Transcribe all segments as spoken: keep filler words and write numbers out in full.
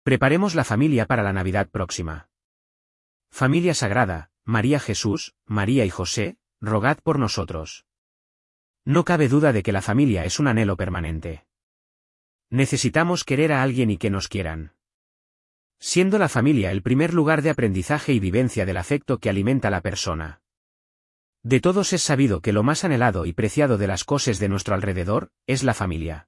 Preparemos la familia para la Navidad próxima. Familia Sagrada, María Jesús, María y José, rogad por nosotros. No cabe duda de que la familia es un anhelo permanente. Necesitamos querer a alguien y que nos quieran. Siendo la familia el primer lugar de aprendizaje y vivencia del afecto que alimenta a la persona. De todos es sabido que lo más anhelado y preciado de las cosas de nuestro alrededor, es la familia.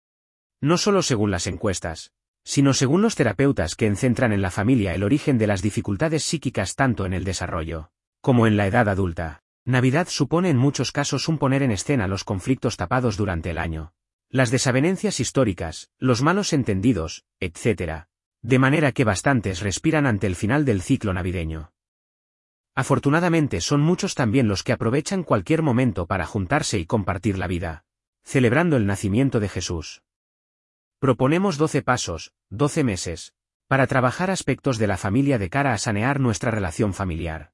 No solo según las encuestas, sino según los terapeutas que encentran en la familia el origen de las dificultades psíquicas tanto en el desarrollo, como en la edad adulta. Navidad supone en muchos casos un poner en escena los conflictos tapados durante el año, las desavenencias históricas, los malos entendidos, etcétera, de manera que bastantes respiran ante el final del ciclo navideño. Afortunadamente son muchos también los que aprovechan cualquier momento para juntarse y compartir la vida, celebrando el nacimiento de Jesús. Proponemos doce pasos, doce meses, para trabajar aspectos de la familia de cara a sanear nuestra relación familiar.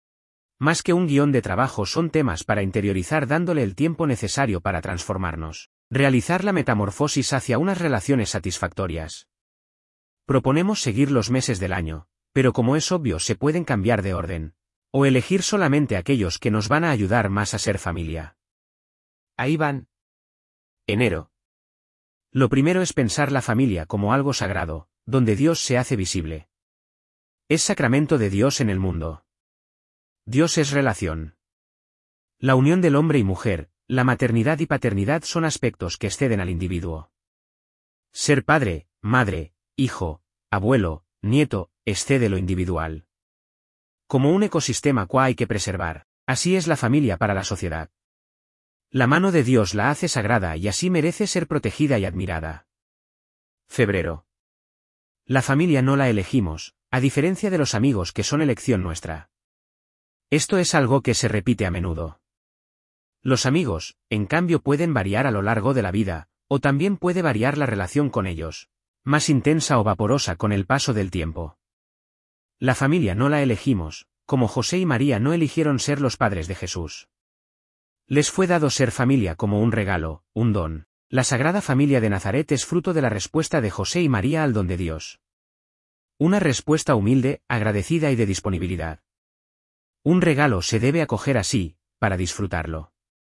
Más que un guión de trabajo son temas para interiorizar dándole el tiempo necesario para transformarnos, realizar la metamorfosis hacia unas relaciones satisfactorias. Proponemos seguir los meses del año, pero como es obvio se pueden cambiar de orden, o elegir solamente aquellos que nos van a ayudar más a ser familia. Ahí van. Enero. Lo primero es pensar la familia como algo sagrado, donde Dios se hace visible. Es sacramento de Dios en el mundo. Dios es relación. La unión del hombre y mujer, la maternidad y paternidad son aspectos que exceden al individuo. Ser padre, madre, hijo, abuelo, nieto, excede lo individual. Como un ecosistema que hay que preservar, así es la familia para la sociedad. La mano de Dios la hace sagrada y así merece ser protegida y admirada. Febrero. La familia no la elegimos, a diferencia de los amigos que son elección nuestra. Esto es algo que se repite a menudo. Los amigos, en cambio, pueden variar a lo largo de la vida, o también puede variar la relación con ellos, más intensa o vaporosa con el paso del tiempo. La familia no la elegimos, como José y María no eligieron ser los padres de Jesús. Les fue dado ser familia como un regalo, un don. La Sagrada Familia de Nazaret es fruto de la respuesta de José y María al don de Dios. Una respuesta humilde, agradecida y de disponibilidad. Un regalo se debe acoger así, para disfrutarlo.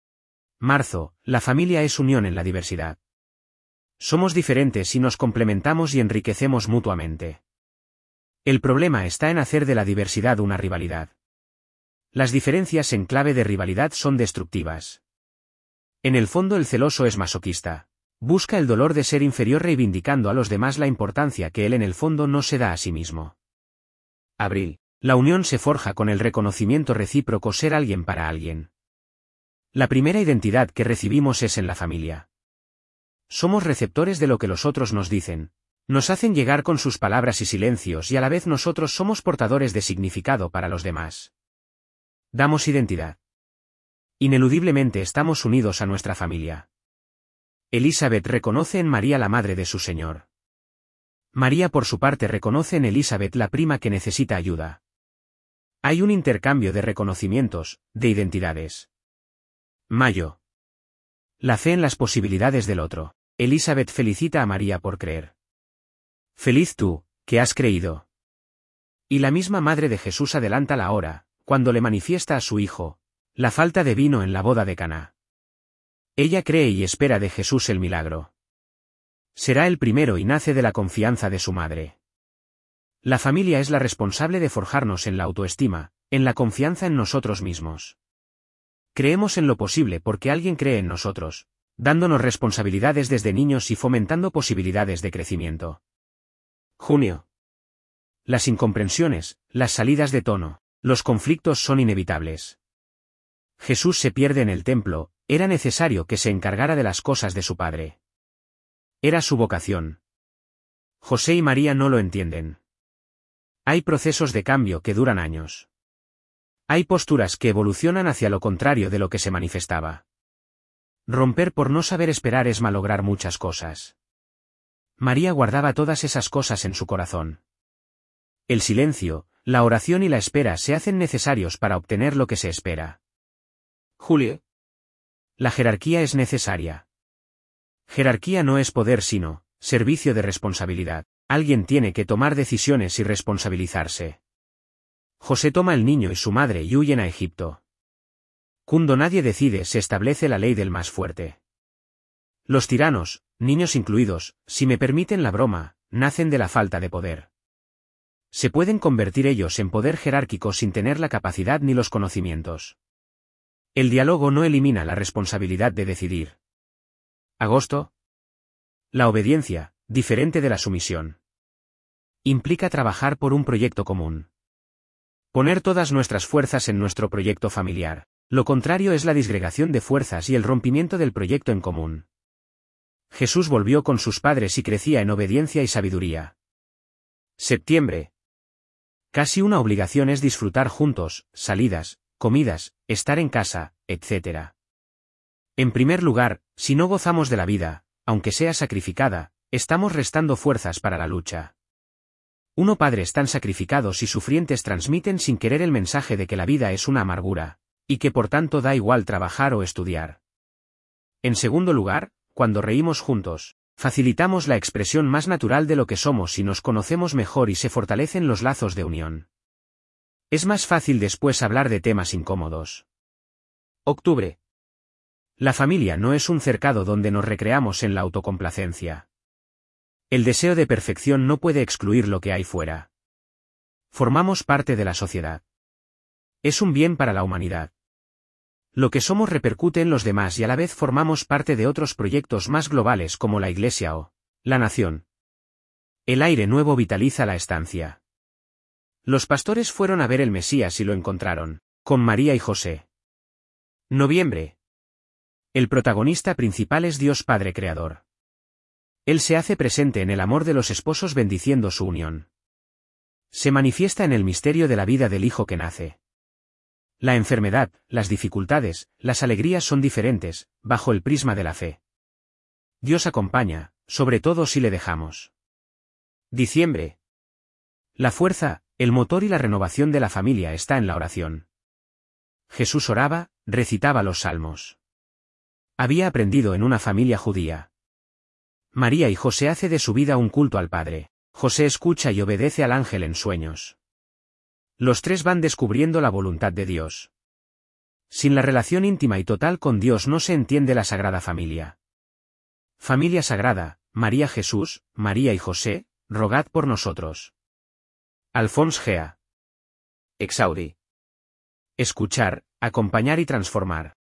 Marzo, la familia es unión en la diversidad. Somos diferentes y nos complementamos y enriquecemos mutuamente. El problema está en hacer de la diversidad una rivalidad. Las diferencias en clave de rivalidad son destructivas. En el fondo el celoso es masoquista. Busca el dolor de ser inferior reivindicando a los demás la importancia que él en el fondo no se da a sí mismo. Abril. La unión se forja con el reconocimiento recíproco ser alguien para alguien. La primera identidad que recibimos es en la familia. Somos receptores de lo que los otros nos dicen. Nos hacen llegar con sus palabras y silencios y a la vez nosotros somos portadores de significado para los demás. Damos identidad. Ineludiblemente estamos unidos a nuestra familia. Elizabeth reconoce en María la madre de su Señor. María por su parte reconoce en Elizabeth la prima que necesita ayuda. Hay un intercambio de reconocimientos, de identidades. Mayo. La fe en las posibilidades del otro. Elizabeth felicita a María por creer. Feliz tú, que has creído. Y la misma madre de Jesús adelanta la hora, cuando le manifiesta a su hijo, la falta de vino en la boda de Caná. Ella cree y espera de Jesús el milagro. Será el primero y nace de la confianza de su madre. La familia es la responsable de forjarnos en la autoestima, en la confianza en nosotros mismos. Creemos en lo posible porque alguien cree en nosotros, dándonos responsabilidades desde niños y fomentando posibilidades de crecimiento. Junio. Las incomprensiones, las salidas de tono, los conflictos son inevitables. Jesús se pierde en el templo, era necesario que se encargara de las cosas de su padre. Era su vocación. José y María no lo entienden. Hay procesos de cambio que duran años. Hay posturas que evolucionan hacia lo contrario de lo que se manifestaba. Romper por no saber esperar es malograr muchas cosas. María guardaba todas esas cosas en su corazón. El silencio, la oración y la espera se hacen necesarios para obtener lo que se espera. Julio. La jerarquía es necesaria. Jerarquía no es poder sino servicio de responsabilidad. Alguien tiene que tomar decisiones y responsabilizarse. José toma el niño y su madre y huyen a Egipto. Cuando nadie decide, se establece la ley del más fuerte. Los tiranos, niños incluidos, si me permiten la broma, nacen de la falta de poder. Se pueden convertir ellos en poder jerárquico sin tener la capacidad ni los conocimientos. El diálogo no elimina la responsabilidad de decidir. Agosto. La obediencia, diferente de la sumisión, implica trabajar por un proyecto común. Poner todas nuestras fuerzas en nuestro proyecto familiar. Lo contrario es la disgregación de fuerzas y el rompimiento del proyecto en común. Jesús volvió con sus padres y crecía en obediencia y sabiduría. Septiembre. Casi una obligación es disfrutar juntos, salidas, comidas, estar en casa, etcétera. En primer lugar, si no gozamos de la vida, aunque sea sacrificada, estamos restando fuerzas para la lucha. Uno padres tan sacrificados y sufrientes transmiten sin querer el mensaje de que la vida es una amargura, y que por tanto da igual trabajar o estudiar. En segundo lugar, cuando reímos juntos, facilitamos la expresión más natural de lo que somos y nos conocemos mejor y se fortalecen los lazos de unión. Es más fácil después hablar de temas incómodos. Octubre. La familia no es un cercado donde nos recreamos en la autocomplacencia. El deseo de perfección no puede excluir lo que hay fuera. Formamos parte de la sociedad. Es un bien para la humanidad. Lo que somos repercute en los demás y a la vez formamos parte de otros proyectos más globales como la Iglesia o la nación. El aire nuevo vitaliza la estancia. Los pastores fueron a ver el Mesías y lo encontraron, con María y José. Noviembre. El protagonista principal es Dios Padre Creador. Él se hace presente en el amor de los esposos bendiciendo su unión. Se manifiesta en el misterio de la vida del hijo que nace. La enfermedad, las dificultades, las alegrías son diferentes, bajo el prisma de la fe. Dios acompaña, sobre todo si le dejamos. Diciembre. La fuerza, el motor y la renovación de la familia está en la oración. Jesús oraba, recitaba los salmos. Había aprendido en una familia judía. María y José hace de su vida un culto al Padre. José escucha y obedece al ángel en sueños. Los tres van descubriendo la voluntad de Dios. Sin la relación íntima y total con Dios no se entiende la Sagrada Familia. Familia Sagrada, María Jesús, María y José, rogad por nosotros. Alphonse Gea. Exaudi. Escuchar, acompañar y transformar.